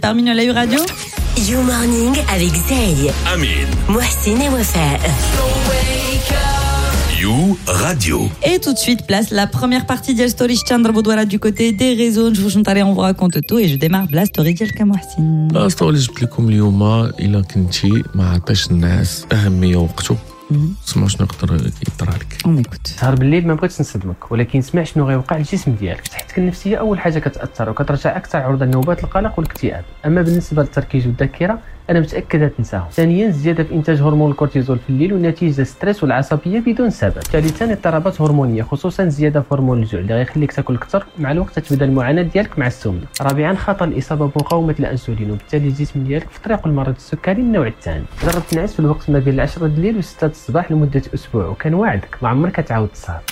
Parmi nos live radio. You Morning avec Zey, Amine, Mohsin et Wafa. You Radio. Et tout de suite, place la première partie de la story Chandra Boudouara du côté des réseaux. Je vous raconte tout et je démarre la story ديالك محسن. لا ستوري اللي جبت لكم اليوم الا كنتي ما عطيش الناس اهميه وقته سمع شنو يقدر يطرى لك. On écoute. سهر بالليل ما بغيتش نصدمك ولكن سمع شنو غيوقع للجسم ديالك. صحتك النفسيه اول حاجه كتاثر وكترجع اكثر عرضه لنوبات القلق والاكتئاب. اما بالنسبه للتركيز والذاكره انا متاكد تنساهم. ثانيا زياده في انتاج هرمون الكورتيزول في الليل ونتيجه الستريس والعصبيه بدون سبب. ثالثا اضطرابات هرمونيه خصوصا زياده في هرمون الجوع اللي غيخليك تاكل اكثر مع الوقت تبدا المعاناه ديالك مع السمنه. رابعا خطر الاصابه بمقاومه الانسولين وبالتالي الجسم ديالك في طريقه لمرض السكري النوع الثاني. جرب تنعس في الوقت ما بين 10 الليل و6 الصباح لمده اسبوع وكنوعدك ما عمرك تعاود تسهر.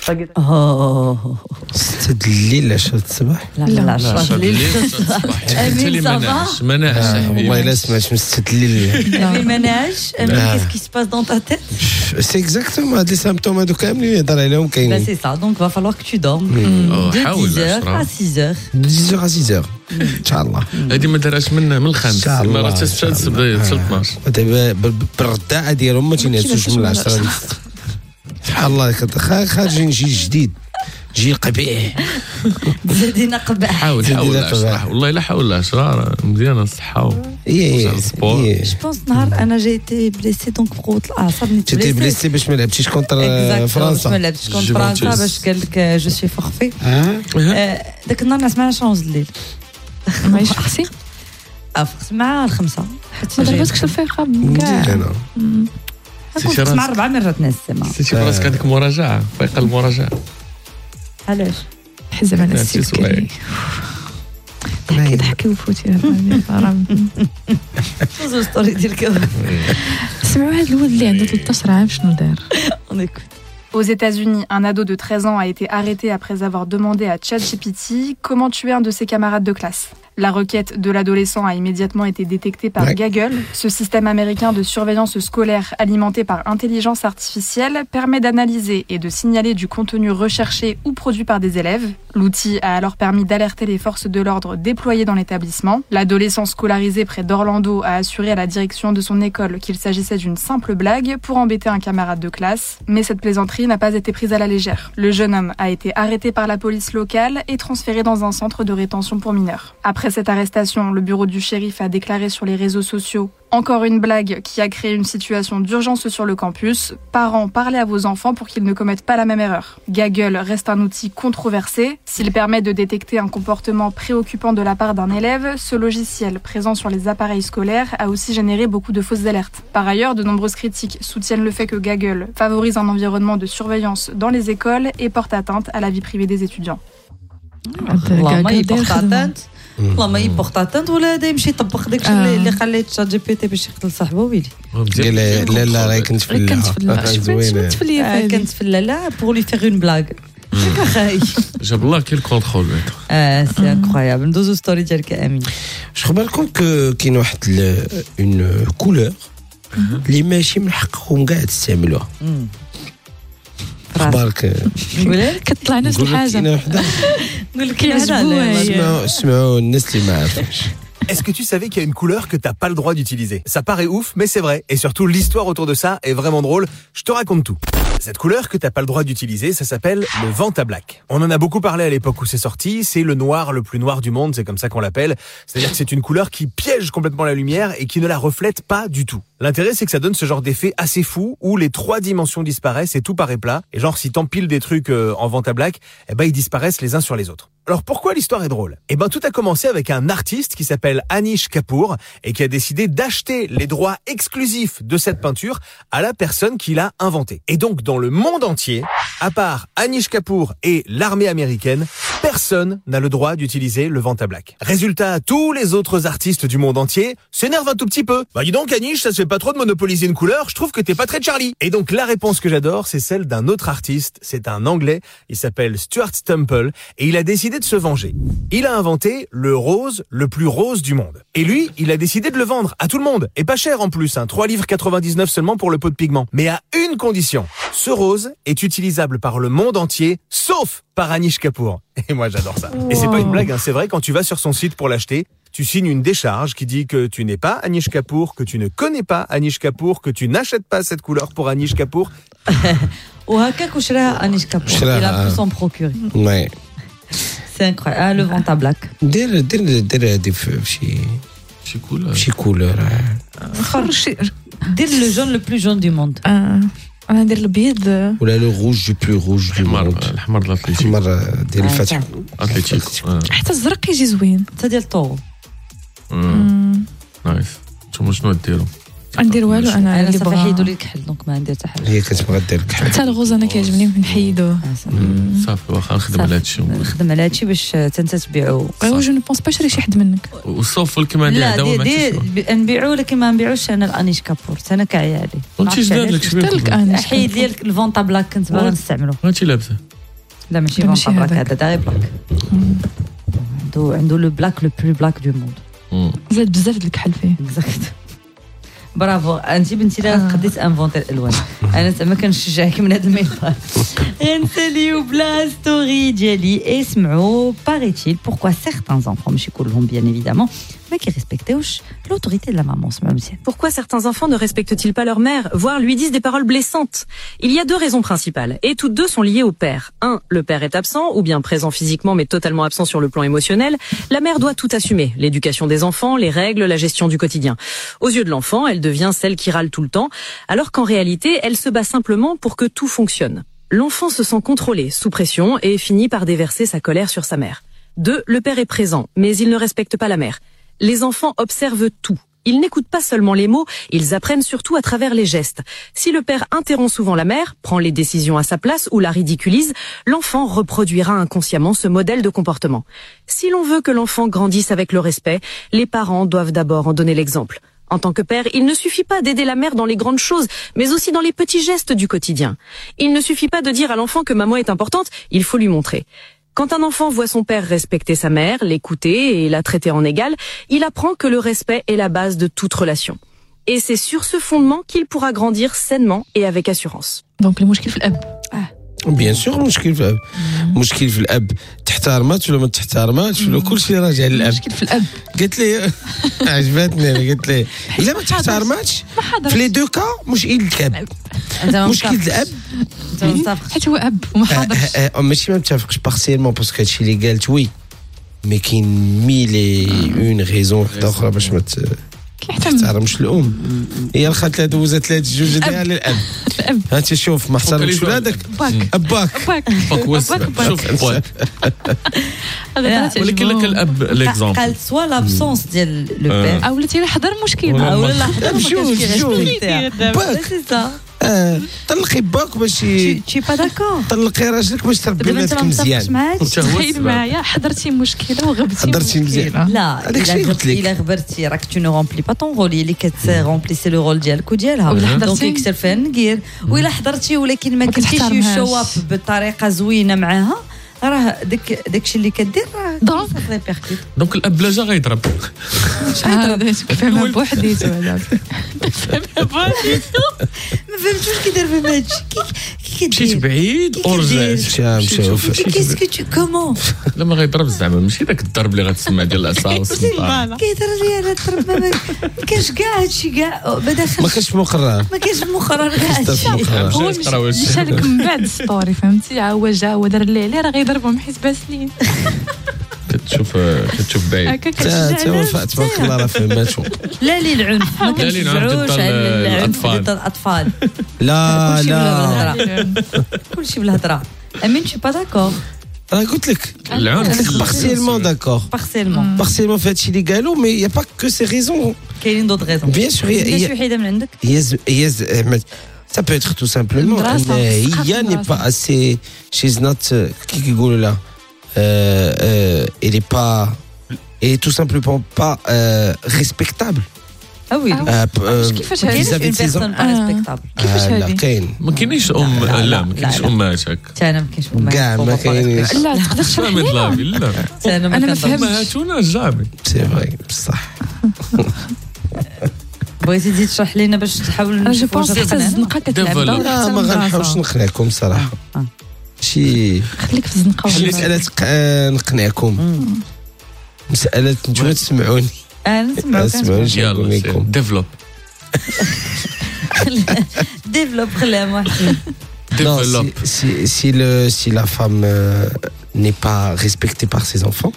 ستة الليل 10 الصباح. لا 10 الليل. امين ما نعس والله لا سمعت من 6 الليل. Mais ménage, qu'est-ce qui se passe dans ta tête? C'est exactement هاد لي سيمبتوم هادو كاملين يهضر عليهم Bah كاينين. c'est ça, donc va falloir que tu dormes de 10h à 6h. 10h à 6h ان شاء الله. هذه ما دارهاش من الخامس ما راه حتى السادس بدا حتى 12. ودابا بالرداعه ديالهم ما تينعسوش من 10 سبحان الله خارجين جيل جديد جيل قبيح. زادينا قبح. حاول والله لا حاول لا شرار مزيانه الصحه ايه Je pense نهار انا j'ai été blessée donc قوة الاعصاب نيت تي بليسي باش ما لعبتيش كونتر فرنسا. ما لعبتش كونتر فرنسا باش قال لك جو سوي فورفي. داك النهار نعس معنا شونز الليل ماهيش فخسي افخس مع الخمسة ما ضربتكش الفيقة مزيانه. كنت مع 4 مرات نعس السما. سيتي راسك هذيك مراجعه فيق المراجعه علاش حزب على السكري ضحكي وفوتي راه شوزو ستوري ديالك. سمعوا هذا الولد اللي عنده 13 عام شنو دار. On écoute. Aux États-Unis, un ado de 13 ans a été arrêté après avoir demandé à ChatGPT comment tuer un de ses camarades de classe. La requête de l'adolescent a immédiatement été détectée par Gaggle. Ce système américain de surveillance scolaire alimenté par intelligence artificielle permet d'analyser et de signaler du contenu recherché ou produit par des élèves. L'outil a alors permis d'alerter les forces de l'ordre déployées dans l'établissement. L'adolescent scolarisé près d'Orlando a assuré à la direction de son école qu'il s'agissait d'une simple blague pour embêter un camarade de classe. Mais cette plaisanterie n'a pas été prise à la légère. Le jeune homme a été arrêté par la police locale et transféré dans un centre de rétention pour mineurs. Après cette arrestation, le bureau du shérif a déclaré sur les réseaux sociaux « Encore une blague qui a créé une situation d'urgence sur le campus. Parents, parlez à vos enfants pour qu'ils ne commettent pas la même erreur. » Gaggle reste un outil controversé. S'il permet de détecter un comportement préoccupant de la part d'un élève, ce logiciel présent sur les appareils scolaires a aussi généré beaucoup de fausses alertes. Par ailleurs, de nombreuses critiques soutiennent le fait que Gaggle favorise un environnement de surveillance dans les écoles et porte atteinte à la vie privée des étudiants. والله ما يبورط اتنت ولا هذا يمشي يطبق داكشي اللي خليت شات جي بي تي باش يقتل صاحبه ويلي. لا راهي كنت في زوينه كنت في لا بور لي فيغ اون بلاغ. هكا خاي جاب الله كي الكونترول. سي انكرويابل. ندوزو ستوري ديالك امين. جو بالكم كاين واحد اون كولور اللي ماشي من حقهم كاع تستعملوها. اخبارك كتطلع نفس الحاجه. نقول لك هذا اسمعوا الناس اللي ما عارفينش. Est-ce que tu savais qu'il y a une couleur que t'as pas le droit d'utiliser? Ça paraît ouf, mais c'est vrai. Et surtout, l'histoire autour de ça est vraiment drôle. Je te raconte tout. Cette couleur que t'as pas le droit d'utiliser, ça s'appelle le Vanta Black. On en a beaucoup parlé à l'époque où c'est sorti. C'est le noir le plus noir du monde, c'est comme ça qu'on l'appelle. C'est-à-dire que c'est une couleur qui piège complètement la lumière et qui ne la reflète pas du tout. L'intérêt, c'est que ça donne ce genre d'effet assez fou où les 3 dimensions disparaissent et tout paraît plat. Et genre, si t'empiles des trucs en Vanta Black, eh ben, ils disparaissent les uns sur les autres. Alors pourquoi l'histoire est drôle? Eh ben tout a commencé avec un artiste qui s'appelle Anish Kapoor et qui a décidé d'acheter les droits exclusifs de cette peinture à la personne qui l'a inventée. Et donc dans le monde entier, à part Anish Kapoor et l'armée américaine, personne n'a le droit d'utiliser le Vanta Black. Résultat, tous les autres artistes du monde entier s'énervent un tout petit peu. Bah dis donc Anish, ça se fait pas trop de monopoliser une couleur, je trouve que t'es pas très Charlie. Et donc la réponse que j'adore, c'est celle d'un autre artiste, c'est un Anglais, il s'appelle Stuart Stemple et il a décidé de se venger. Il a inventé le rose le plus rose du monde. Et lui, il a décidé de le vendre à tout le monde. Et pas cher en plus, 3,99 livres seulement pour le pot de pigment. Mais à une condition. Ce rose est utilisable par le monde entier, sauf par Anish Kapoor. Et moi, j'adore ça. Et c'est pas une blague, c'est vrai, quand tu vas sur son site pour l'acheter, Tu signes une décharge qui dit que tu n'es pas Anish Kapoor, que tu ne connais pas Anish Kapoor, que tu n'achètes pas cette couleur pour Anish Kapoor. وهكاك وشراها أنيش كابور. Il a pu s'en procurer. Ouais. C'est incroyable. Le vent à black. دير هذه في شي كولور شي كولور. دير le jaune le plus jaune du monde. انا ندير الابيض ولا لو روج دو بلو روج دو موند. الحمر الاتليتيك. الحمر ديال الفتح. اتليتيك. حتى الزرق يجي زوين. حتى ديال الطوغو. نايس. نتوما شنو ديروا؟ ندير والو انا اللي صافي بغا حيدوا لي الكحل دونك ما ندير حتى حاجه. هي كتبغى دير الكحل. حتى الغوز انا كيعجبني نحيدوه. صافي واخا نخدم على هادشي. نخدم على هادشي باش انت تبيعو. ايوا جو نو بونس با شري شي حد منك. وصوف كيما ندير دابا ما لا نبيعو ولكن ما نبيعوش انا الانيش كابور انا كعيالي. انت جداد لك شبيه حيد لي الفونطا بلاك كنت باغا نستعملو. هانتي لابسه لا ماشي فونطا بلاك هذا غير بلاك. عنده لو بلاك لو بلو بلاك دو موند. زاد بزاف د الكحل فيه. اكزاكت. برافو انت بنتي لا قديت انفونتي الالوان. انا زعما كنشجعك من هذا المنبر. غنساليو بلا ستوري ديالي اسمعوا paraît-il pourquoi certains enfants ماشي كلهم bien évidemment mais qui respectent l'autorité de la maman. Pourquoi certains enfants ne respectent-ils pas leur mère, voire lui disent des paroles blessantes? Il y a deux raisons principales, et toutes deux sont liées au père. Un, le père est absent, ou bien présent physiquement mais totalement absent sur le plan émotionnel. La mère doit tout assumer, l'éducation des enfants, les règles, la gestion du quotidien. Aux yeux de l'enfant, elle devient celle qui râle tout le temps, alors qu'en réalité, elle se bat simplement pour que tout fonctionne. L'enfant se sent contrôlé, sous pression, et finit par déverser sa colère sur sa mère. Deux, le père est présent, mais il ne respecte pas la mère. Les enfants observent tout. Ils n'écoutent pas seulement les mots, ils apprennent surtout à travers les gestes. Si le père interrompt souvent la mère, prend les décisions à sa place ou la ridiculise, l'enfant reproduira inconsciemment ce modèle de comportement. Si l'on veut que l'enfant grandisse avec le respect, les parents doivent d'abord en donner l'exemple. En tant que père, il ne suffit pas d'aider la mère dans les grandes choses, mais aussi dans les petits gestes du quotidien. Il ne suffit pas de dire à l'enfant que maman est importante, il faut lui montrer. Quand un enfant voit son père respecter sa mère, l'écouter et la traiter en égal, il apprend que le respect est la base de toute relation. Et c'est sur ce fondement qu'il pourra grandir sainement et avec assurance. Donc le مشكل في الاب. بيان سور مشكل في الاب. مشكل في الاب تحترمات ولا ما تحترماتش ولا كل شيء راجع للاب. مشكل في الاب. قلت لي عجبتني انا قلت لي الا ما تحترماتش في لي دو كا مشكل الاب. مشكل الاب حيت هو اب وما حاضرش. ماشي ما متفقش بارسيلمون باسكو هادشي اللي قالت وي مي كاين ميلي اون ريزون اخرى باش ما تحترمش الام. هي الخاتله دوزت لها جوج ديال الاب. انت شوف ما احترمش ولادك اباك شوف ولكن لك الاب ليكزامبل قالت سوا لابسونس ديال لو بير او لا حضر مشكل او لا حضر باك سي سا. طلقي باك باش تشي با داكور. طلقي راجلك باش تربي ولادك مزيان. تخيل معايا حضرتي مشكله وغبتي حضرتي مزيان. لا الا غبرتي راك تو نو رومبلي با طون رول اللي كترومبليسي لو رول ديالك وديالها دونك يكسر فيها النقير. وإلا حضرتي ولكن ما كنتيش يشواب بطريقه زوينه معاها راه داكشي اللي كدير راه ضرب ريبيركوت. دونك الاب بلاجا غيضرب. فهمها بوحديتو هذا. ما فهمتوش كيدير في هادشي كي مشيت بعيد ورجعت. شوف كيسكو كومون لا ما غيضرب زعما ماشي داك الضرب اللي غتسمع ديال العصا والسلطان. كيهضر لي على الضرب ما كاينش كاع هادشي كاع ما كاينش مقرر كاع هو مشى لك من بعد ستوري فهمتي عاود جا هو دار اللي عليه راه غيضربهم حيت باسلين. كتشوف بعيد تا وفاء تبارك الله راه فهماتو. لا للعنف ما كنشجعوش على العنف ضد الاطفال. لا كلشي بالهضره. امين شي با داكور. راه قلت لك العنف بارسيلمون داكور بارسيلمون في هادشي اللي قالوا مي يا با كو سي ريزون كاينين دوط ريزون. بيان سور هي شي وحيده من عندك احمد. Ça peut être tout simplement هي n'est pas assez she's not كي يقولوا لا elle est tout simplement pas respectable. Ah oui. كيفاش هذه vis-à-vis de ses enfants. كيفاش لا كاين ما كاينيش لا ما كاينش امهات هكا. انا ما كاينش امهات كاع ما كاينيش. لا تقدر تشرح لي. لا انا ما فهمتونا جامي. سي فري بصح. بغيتي تزيد تشرح لينا باش تحاول جو بونس حتى الزنقه كتلعب دور. لا ما غنحاولش نقنعكم صراحه. شي خليك في الزنقه شي مساله نقنعكم. مسألة نتوما تسمعوني نسمعوك نقول لكم ديفلوب ديفلوب خليها محسن. Non, si la femme n'est pas respectée par ses enfants,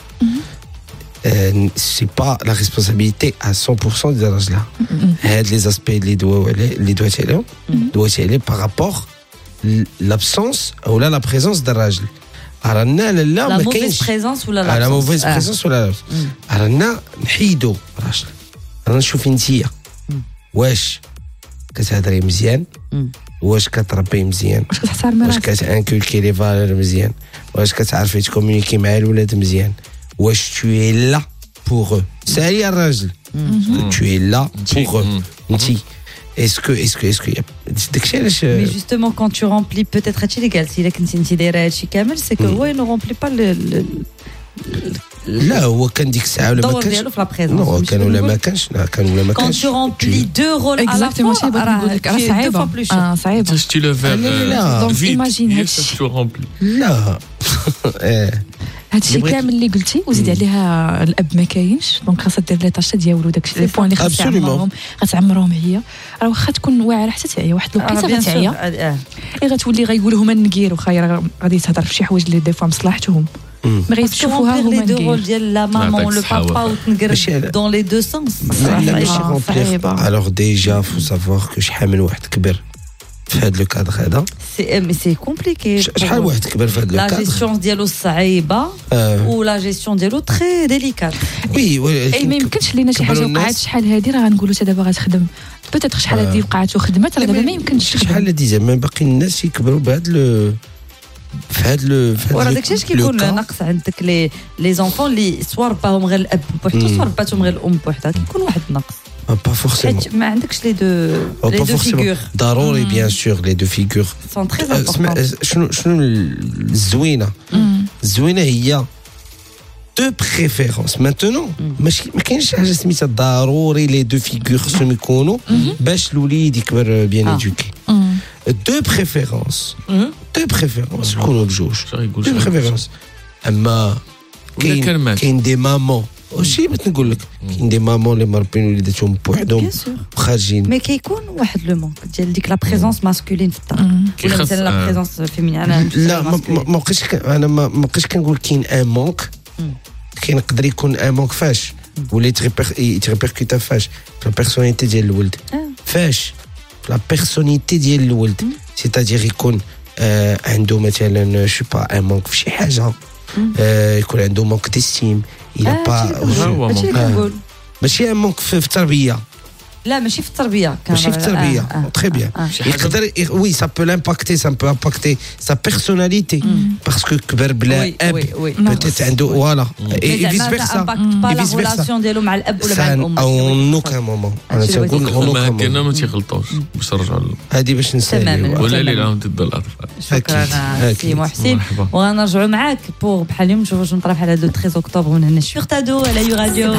c'est pas la responsabilité à 100% des راجل. Les aspects اللي دوات عليه par rapport l'absence ou la présence de الراجل. رانا لا la ما mauvaise كاينش présence ولا la mauvaise présence ولا رانا نحيدو الراجل. رانا نشوفي نتيا واش كتهضري مزيان واش كتربي مزيان واش كتانكولكي لي فالور مزيان واش كتعرفي تكومونيكي مع الولاد مزيان واش tu es là pour eux سالي الراجل tu es là pour eux انتي est-ce داكشي علاش Mais justement quand tu remplis peut-être هادشي اللي قال سي الا كنتي انت دايره هادشي كامل سي كو هو ne remplit pas لا هو كان ديك الساعه ولا ما كانش ديالو في لا بريزونس نو كان ولا ما كانش كان ولا ما quand كانش tu remplis deux rôles à la اكزاكتومون fois شي بغيت نقول لك راه صعيبه صعيبه شتي لو فير دونك فيد ايماجين هي هادشي تو رامبلي لا هادشي كامل اللي قلتي وزيد عليها الاب ما كاينش دونك خاصها دير لي طاش ديالو داكشي لي بوين اللي خاصها تعمرهم غتعمرهم هي راه واخا تكون واعره حتى تعيا واحد الوقيته غتعيا غتولي غيقولوا هما النكير وخا غادي تهضر في شي حوايج اللي دي فوا مصلحتهم ما غيشوفوها هما les deux rôles ديال la maman le papa وتنقرب dans les deux sens alors déjà faut savoir que شحال من واحد كبر في هذا لو كادر هذا mais c'est compliqué شحال واحد كبر في هذا لو la كادر gestion ديالو صعيبه و la gestion ديالو très délicate وي اي ما يمكنش لينا شي حاجه وقعت شحال هادي راه غنقولوا حتى دابا غتخدم بوتيتر شحال هادي وقعت وخدمت راه دابا ما يمكنش شحال هادي زعما باقي الناس يكبروا بهذا في هذا وراه داكشي اش كيكون ناقص عندك لي زونفون اللي سوا رباهم غير الاب بوحدو سوا رباتهم غير الام بوحدها كيكون واحد النقص با فورسيمون ما عندكش لي دو فيغور ضروري بيان سور لي دو فيغور سون تري امبورطون شنو الزوينه هي دو بريفيرونس مانتونون ماشي ما كاينش حاجه سميتها ضروري لي دو فيغور خصهم يكونوا باش الوليد يكبر بيان ايدوكي دو بريفيرونس يكونوا بجوج دو بريفيرونس اما كاين دي مامون وشي بغيت نقول لك كاين دي مامون اللي مربين وليداتهم بوحدهم وخارجين مي كيكون واحد لو مونك ديال ديك لا بريزونس ماسكولين في الدار ولا مثلا لا بريزونس فيمينين لا ما بقيتش انا ما بقيتش كنقول كاين ان مونك كاين يقدر يكون ان مونك فاش ولا يتريبيركوتا فاش في لا بيرسوناليتي ديال الولد فاش لا بيرسوناليتي ديال الولد سيتادير يكون عنده مثلا شي با ان مونك في شي حاجه يكون عنده مونك ديستيم الى با ماشي ان مونك في التربيه لا ماشي في التربيه ماشي في التربيه تري بيان يقدر وي سا بو لامباكتي سا بو امباكتي سا بيرسوناليتي باسكو كبر بلا اب بوتيت عنده فوالا اي فيس فيرسا با لا ريلاسيون ديالو مع الاب ولا مع الام او نوكا مومون انا تنقول هما كاين ما تيغلطوش باش نرجعوا هذه باش نساليو ولا اللي راهم ضد الاطفال شكرا سي محسن وغنرجعوا معاك بور بحال اليوم نشوفوا شنو طرا بحال هذا 13 اكتوبر من هنا شورتادو على يو راديو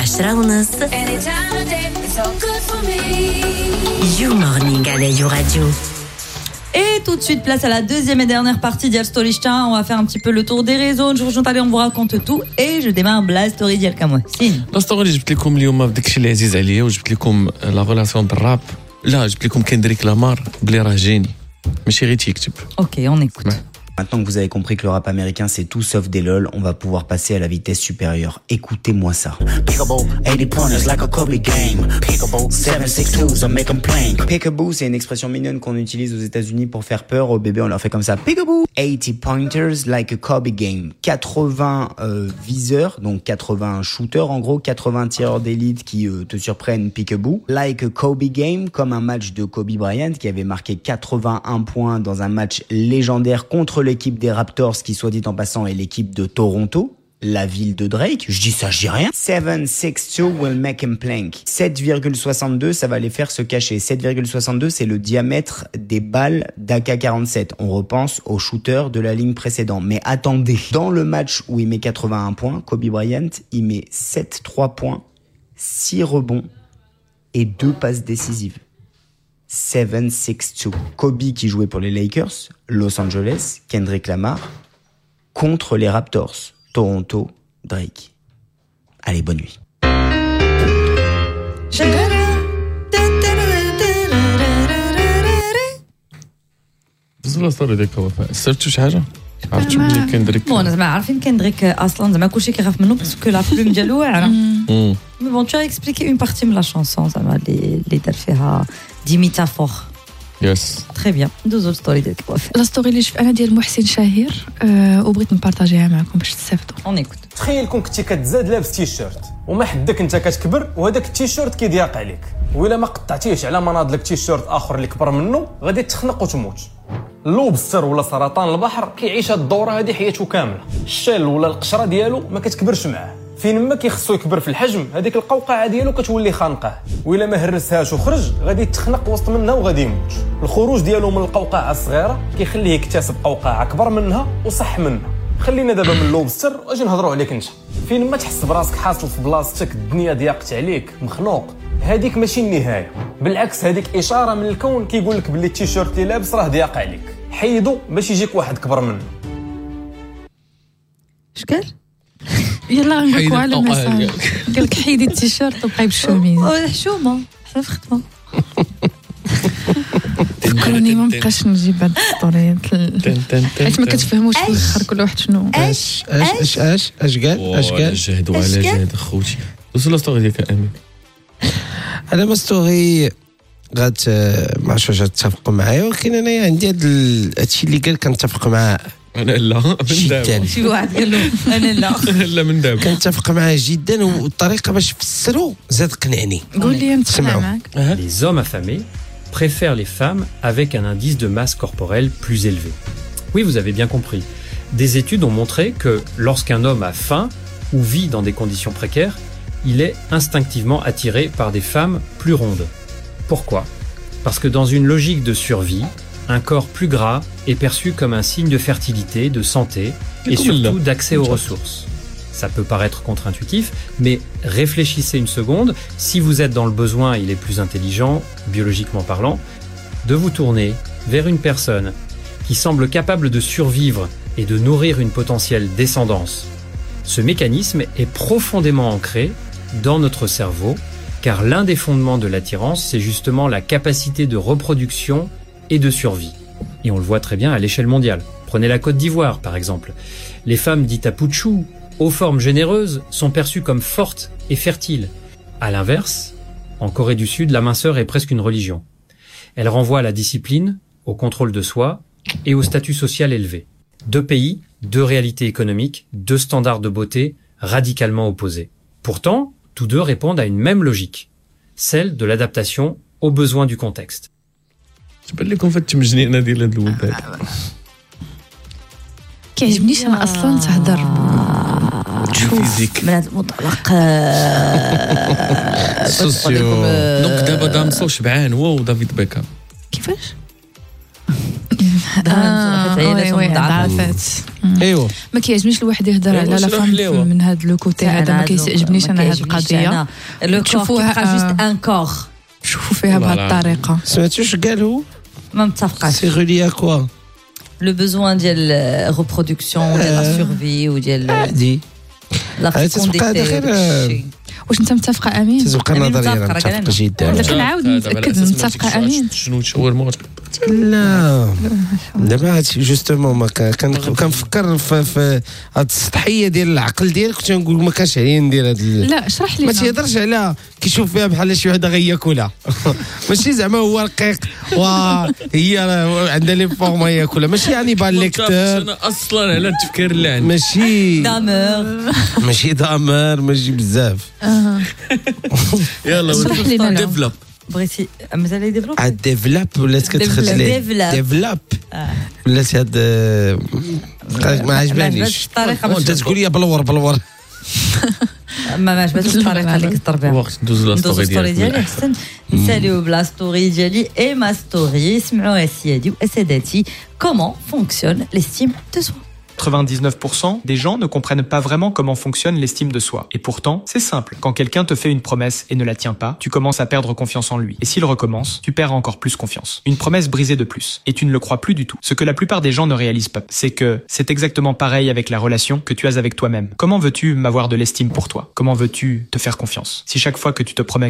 10:30 You Morning à la You Radio. Et tout de suite, place à la deuxième et dernière partie d'Yal Story Shta. On va faire un petit peu le tour des réseaux. On vous raconte tout. Et je démarre la story d'Yal Kamoué. La story اللي جبت لكم اليوم داكشي اللي عزيز عليا وجبت لكم لا ريلاسيون بالراب. لا جبت لكم كندريك لامار بلي راه جيني ماشي غير تيكتب. Ok, on écoute. Maintenant que vous avez compris que le rap américain c'est tout sauf des lol, on va pouvoir passer à la vitesse supérieure. Écoutez-moi ça. Peekaboo, 80 pointers like a Kobe game. Peekaboo, 762s, I make them plain. Peekaboo, c'est une expression mignonne qu'on utilise aux États-Unis pour faire peur aux bébés, on leur fait comme ça. Peekaboo, 80 pointers like a Kobe game. 80 viseurs, donc 80 shooters en gros, 80 tireurs d'élite qui te surprennent peekaboo. Like a Kobe game, comme un match de Kobe Bryant qui avait marqué 81 points dans un match légendaire contre l'équipe des Raptors qui, soit dit en passant, est l'équipe de Toronto, la ville de Drake. Je dis ça, je dis rien. 762 will make him plank. 7,62, ça va les faire se cacher. 7,62, c'est le diamètre des balles d'AK-47. On repense au shooter de la ligne précédente. Mais attendez, dans le match où il met 81 points, Kobe Bryant, il met 7 3 points, 6 rebonds et 2 passes décisives. 762. Kobe qui jouait pour les Lakers, Los Angeles, Kendrick Lamar, contre les Raptors, Toronto, Drake. Allez, bonne nuit. دوزو لا ستوري ديالك وفاء سرتو شي حاجه عرفتو بلي كندريك بون زعما عارفين كندريك اصلا زعما كلشي كيخاف منه باسكو لا بلوم ديالو واعره مي بون تو اكسبليكي اون بارتي من لا شانسون زعما اللي دار فيها دي ميتافور يس تري بيان دوزو الستوري ديالك وفاء لا ستوري اللي شفت انا ديال محسن شاهير وبغيت نبارطاجيها معكم باش تستافدوا اون ايكوت تخيل كون كنتي كتزاد لابس تيشيرت وما حدك انت كتكبر وهذاك التيشيرت كيضيق عليك وإلا ما قطعتيش على مناض لك تيشيرت اخر اللي كبر منه غادي تخنق وتموت اللوبستر ولا سرطان البحر كيعيش هاد الدوره هذه حياته كامله الشل ولا القشره ديالو ما كتكبرش معاه فين ما كيخصو يكبر في الحجم هذيك القوقعه ديالو كتولي خانقه وإلا ما هرسهاش وخرج غادي تخنق وسط منها وغادي يموت الخروج ديالو من القوقعه الصغيره كيخليه يكتسب قوقعه اكبر منها وصح منها خلينا دابا من اللوبستر واجي نهضروا عليك انت فين ما تحس براسك حاصل في بلاصتك الدنيا ضيقت عليك مخنوق هذيك ماشي النهايه بالعكس هذيك اشاره من الكون كيقول لك باللي التيشيرت اللي لابس راه ضيق عليك حيدو باش يجيك واحد كبر منه اش قال يلا نقولوا على مسال قال لك حيدي التيشيرت وبقاي بالشوميز حشومه حنا في خدمه فكروني ما بقاش نجيب هاد السطوريات حيت ما كتفهموش في الاخر كل واحد شنو اش قال جهد وعلى جهد خوتي دوزو لا ستوري ديالك امين انا ما ستوري ما عرفتش واش تتفقوا معايا ولكن انا عندي هادشي اللي قال كنتفق معاه انا لا من دابا شي واحد قال له انا لا من دابا كنتفق معاه جدا والطريقه باش نفسرو زاد قنعني قول لي انت معاك Les hommes affamés préfèrent les femmes avec un indice de masse corporelle plus élevé. Oui, vous avez bien compris. Des études ont montré que lorsqu'un homme a faim ou vit dans des conditions précaires, il est instinctivement attiré par des femmes plus rondes. Pourquoi ? Parce que dans une logique de survie, un corps plus gras est perçu comme un signe de fertilité, de santé et surtout d'accès aux ressources. Ça peut paraître contre-intuitif, mais réfléchissez une seconde. Si vous êtes dans le besoin, il est plus intelligent, biologiquement parlant, de vous tourner vers une personne qui semble capable de survivre et de nourrir une potentielle descendance. Ce mécanisme est profondément ancré dans notre cerveau, car l'un des fondements de l'attirance, c'est justement la capacité de reproduction et de survie. Et on le voit très bien à l'échelle mondiale. Prenez la Côte d'Ivoire, par exemple. Les femmes dites à Pouchou, aux formes généreuses, sont perçues comme fortes et fertiles. À l'inverse, en Corée du Sud, la minceur est presque une religion. Elle renvoie à la discipline, au contrôle de soi et au statut social élevé. Deux pays, deux réalités économiques, deux standards de beauté radicalement opposés. Pourtant, tous deux répondent à une même logique, celle de l'adaptation aux besoins du contexte. تبان لكم في التمجنينه ديال هاد الولد هذا كيعجبنيش انا اصلا تهضر تشوف من هذا المنطلق سوسيو دونك دابا دامسو شبعان هو ودافيد بيكام كيفاش ضعفات ايوا ما كيعجبنيش الواحد يهضر على لا فام من هذا لو كوتي هذا ما كيعجبنيش انا هذه القضيه تشوفوها جوست ان كور شوفوا فيها بهذه الطريقه سمعتوا اش قال هو ما متفقاش سي غولي ا كوا لو بوزوان ديال ريبرودكسيون ديال لا سورفي وديال عادي لا فيكونديتي واش انت متفقه امين تتبقى نظريا متفق جدا كنعاود نتاكد متفقه امين شنو شاورما لا دابا هادشي جوستومون ما كنفكر في هاد السطحيه ديال العقل ديالك كنت نقول ما كانش عليا ندير هاد لا اشرح لي ما تيهضرش على كيشوف فيها بحال شي وحده غياكلها ماشي زعما هو رقيق وهي عندها لي فورما ياكلها ماشي يعني بان ليكتور انا اصلا على التفكير اللي عندي ماشي دامر ماشي بزاف يلا ديفلوب بغيتي مازال يديفلوب ديفلوب ولات كتخرج ليه ديفلوب ولات هاد ما عجبانيش انت تقول لي بلور ما عجبتش الطريقه اللي كتهضر بها وقت ندوز لا ستوري ديالي احسن نساليو بلا ستوري ديالي اي ما ستوري سمعوا اسيادي واسادتي كومون فونكسيون ليستيم دو سوا 99% des gens ne comprennent pas vraiment comment fonctionne l'estime de soi. Et pourtant, c'est simple. Quand quelqu'un te fait une promesse et ne la tient pas, tu commences à perdre confiance en lui. Et s'il recommence, tu perds encore plus confiance. Une promesse brisée de plus. Et tu ne le crois plus du tout. Ce que la plupart des gens ne réalisent pas, c'est que c'est exactement pareil avec la relation que tu as avec toi-même. Comment veux-tu m'avoir de l'estime pour toi? Comment veux-tu te faire confiance? Si chaque fois que tu te promets